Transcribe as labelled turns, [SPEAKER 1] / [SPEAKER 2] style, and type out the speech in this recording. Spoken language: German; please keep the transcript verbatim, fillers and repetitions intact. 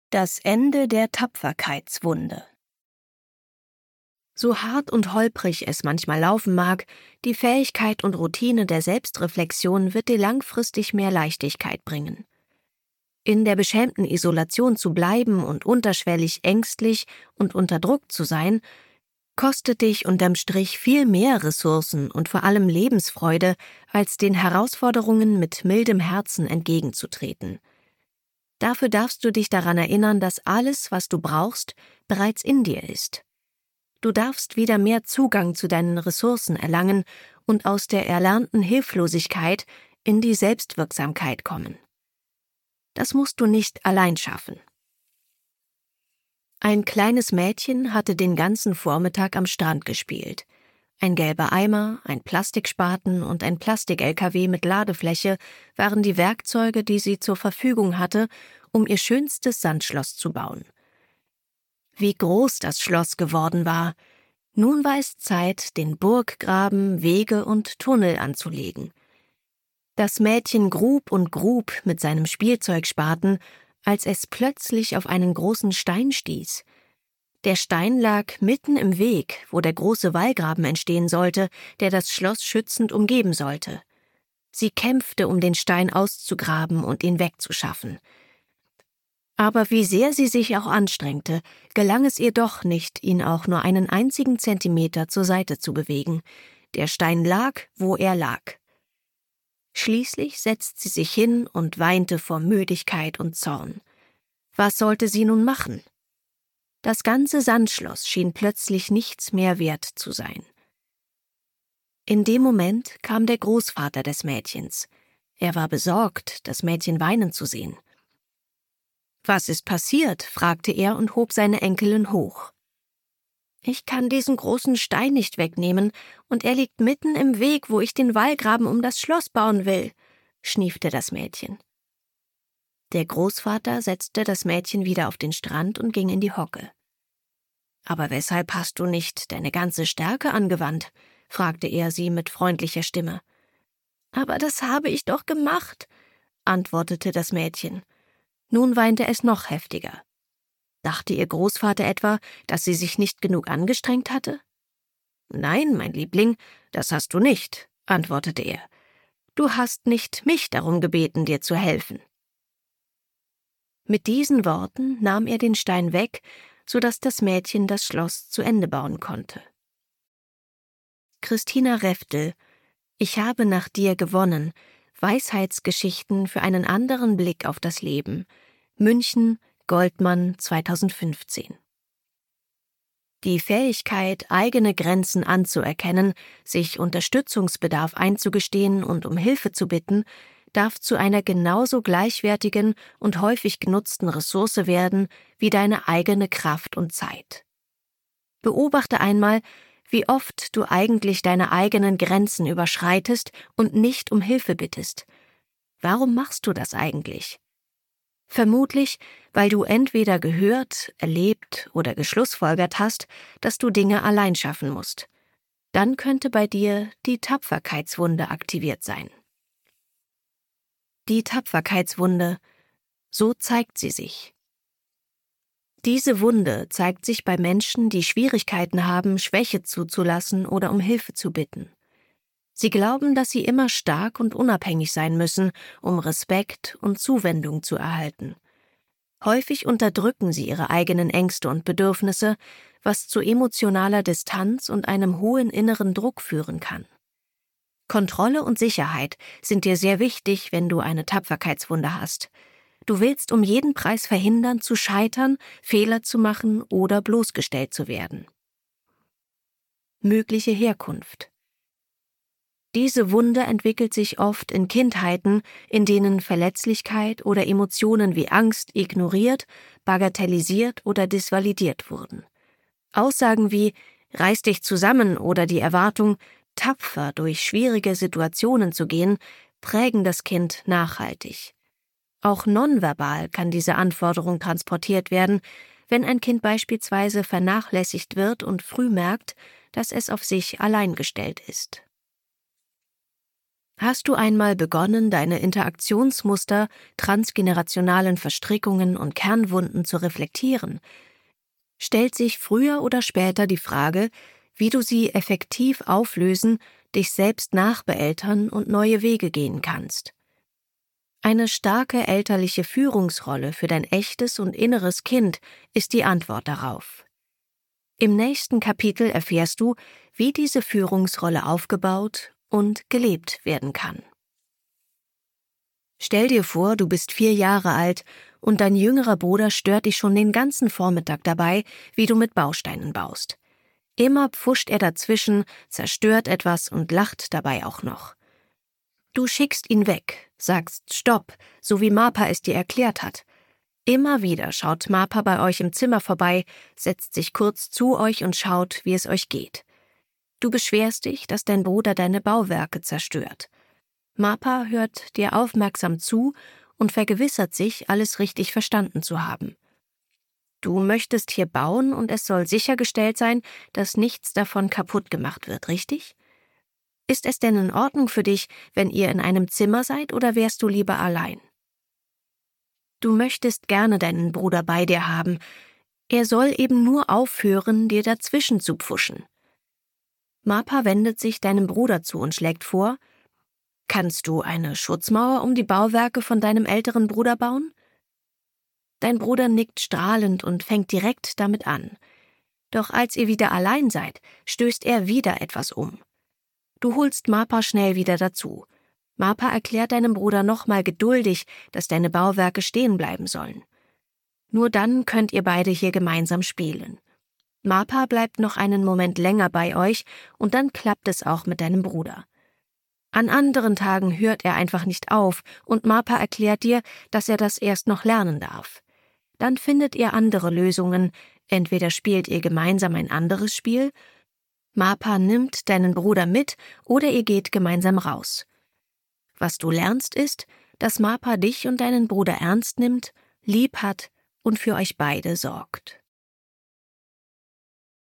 [SPEAKER 1] Das Ende der Tapferkeitswunde. So hart und holprig es manchmal laufen mag, die Fähigkeit und Routine der Selbstreflexion wird dir langfristig mehr Leichtigkeit bringen. In der beschämten Isolation zu bleiben und unterschwellig ängstlich und unter Druck zu sein, kostet dich unterm Strich viel mehr Ressourcen und vor allem Lebensfreude, als den Herausforderungen mit mildem Herzen entgegenzutreten. Dafür darfst du dich daran erinnern, dass alles, was du brauchst, bereits in dir ist. Du darfst wieder mehr Zugang zu deinen Ressourcen erlangen und aus der erlernten Hilflosigkeit in die Selbstwirksamkeit kommen. Das musst du nicht allein schaffen. Ein kleines Mädchen hatte den ganzen Vormittag am Strand gespielt. Ein gelber Eimer, ein Plastikspaten und ein Plastik-L K W mit Ladefläche waren die Werkzeuge, die sie zur Verfügung hatte, um ihr schönstes Sandschloss zu bauen. Wie groß das Schloss geworden war! Nun war es Zeit, den Burggraben, Wege und Tunnel anzulegen. Das Mädchen grub und grub mit seinem Spielzeugspaten, als es plötzlich auf einen großen Stein stieß. Der Stein lag mitten im Weg, wo der große Wallgraben entstehen sollte, der das Schloss schützend umgeben sollte. Sie kämpfte, um den Stein auszugraben und ihn wegzuschaffen. Aber wie sehr sie sich auch anstrengte, gelang es ihr doch nicht, ihn auch nur einen einzigen Zentimeter zur Seite zu bewegen. Der Stein lag, wo er lag. Schließlich setzte sie sich hin und weinte vor Müdigkeit und Zorn. Was sollte sie nun machen? Das ganze Sandschloss schien plötzlich nichts mehr wert zu sein. In dem Moment kam der Großvater des Mädchens. Er war besorgt, das Mädchen weinen zu sehen. »Was ist passiert?« fragte er und hob seine Enkelin hoch. »Ich kann diesen großen Stein nicht wegnehmen, und er liegt mitten im Weg, wo ich den Wallgraben um das Schloss bauen will«, schniefte das Mädchen. Der Großvater setzte das Mädchen wieder auf den Strand und ging in die Hocke. »Aber weshalb hast du nicht deine ganze Stärke angewandt?« fragte er sie mit freundlicher Stimme. »Aber das habe ich doch gemacht«, antwortete das Mädchen. Nun weinte es noch heftiger. Dachte ihr Großvater etwa, dass sie sich nicht genug angestrengt hatte? »Nein, mein Liebling, das hast du nicht«, antwortete er. »Du hast nicht mich darum gebeten, dir zu helfen.« Mit diesen Worten nahm er den Stein weg, so dass das Mädchen das Schloss zu Ende bauen konnte. Christina Reftel, Ich habe nach dir gewonnen. Weisheitsgeschichten für einen anderen Blick auf das Leben. München, Goldmann, zweitausendfünfzehn. Die Fähigkeit, eigene Grenzen anzuerkennen, sich Unterstützungsbedarf einzugestehen und um Hilfe zu bitten, darf zu einer genauso gleichwertigen und häufig genutzten Ressource werden wie deine eigene Kraft und Zeit. Beobachte einmal, wie oft du eigentlich deine eigenen Grenzen überschreitest und nicht um Hilfe bittest. Warum machst du das eigentlich? Vermutlich, weil du entweder gehört, erlebt oder geschlussfolgert hast, dass du Dinge allein schaffen musst. Dann könnte bei dir die Tapferkeitswunde aktiviert sein. Die Tapferkeitswunde, so zeigt sie sich. Diese Wunde zeigt sich bei Menschen, die Schwierigkeiten haben, Schwäche zuzulassen oder um Hilfe zu bitten. Sie glauben, dass sie immer stark und unabhängig sein müssen, um Respekt und Zuwendung zu erhalten. Häufig unterdrücken sie ihre eigenen Ängste und Bedürfnisse, was zu emotionaler Distanz und einem hohen inneren Druck führen kann. Kontrolle und Sicherheit sind dir sehr wichtig, wenn du eine Tapferkeitswunde hast. Du willst um jeden Preis verhindern, zu scheitern, Fehler zu machen oder bloßgestellt zu werden. Mögliche Herkunft. Diese Wunde entwickelt sich oft in Kindheiten, in denen Verletzlichkeit oder Emotionen wie Angst ignoriert, bagatellisiert oder disvalidiert wurden. Aussagen wie »reiß dich zusammen« oder die Erwartung, tapfer durch schwierige Situationen zu gehen, prägen das Kind nachhaltig. Auch nonverbal kann diese Anforderung transportiert werden, wenn ein Kind beispielsweise vernachlässigt wird und früh merkt, dass es auf sich allein gestellt ist. Hast du einmal begonnen, deine Interaktionsmuster, transgenerationalen Verstrickungen und Kernwunden zu reflektieren? Stellt sich früher oder später die Frage, wie du sie effektiv auflösen, dich selbst nachbeeltern und neue Wege gehen kannst. Eine starke elterliche Führungsrolle für dein echtes und inneres Kind ist die Antwort darauf. Im nächsten Kapitel erfährst du, wie diese Führungsrolle aufgebaut und gelebt werden kann. Stell dir vor, du bist vier Jahre alt und dein jüngerer Bruder stört dich schon den ganzen Vormittag dabei, wie du mit Bausteinen baust. Immer pfuscht er dazwischen, zerstört etwas und lacht dabei auch noch. Du schickst ihn weg, sagst Stopp, so wie Mapa es dir erklärt hat. Immer wieder schaut Mapa bei euch im Zimmer vorbei, setzt sich kurz zu euch und schaut, wie es euch geht. Du beschwerst dich, dass dein Bruder deine Bauwerke zerstört. Mapa hört dir aufmerksam zu und vergewissert sich, alles richtig verstanden zu haben. Du möchtest hier bauen und es soll sichergestellt sein, dass nichts davon kaputt gemacht wird, richtig? Ist es denn in Ordnung für dich, wenn ihr in einem Zimmer seid, oder wärst du lieber allein? Du möchtest gerne deinen Bruder bei dir haben. Er soll eben nur aufhören, dir dazwischen zu pfuschen. Mapa wendet sich deinem Bruder zu und schlägt vor: Kannst du eine Schutzmauer um die Bauwerke von deinem älteren Bruder bauen? Dein Bruder nickt strahlend und fängt direkt damit an. Doch als ihr wieder allein seid, stößt er wieder etwas um. Du holst Mapa schnell wieder dazu. Mapa erklärt deinem Bruder nochmal geduldig, dass deine Bauwerke stehen bleiben sollen. Nur dann könnt ihr beide hier gemeinsam spielen. Mapa bleibt noch einen Moment länger bei euch und dann klappt es auch mit deinem Bruder. An anderen Tagen hört er einfach nicht auf und Mapa erklärt dir, dass er das erst noch lernen darf. Dann findet ihr andere Lösungen, entweder spielt ihr gemeinsam ein anderes Spiel, Mapa nimmt deinen Bruder mit oder ihr geht gemeinsam raus. Was du lernst ist, dass Mapa dich und deinen Bruder ernst nimmt, lieb hat und für euch beide sorgt.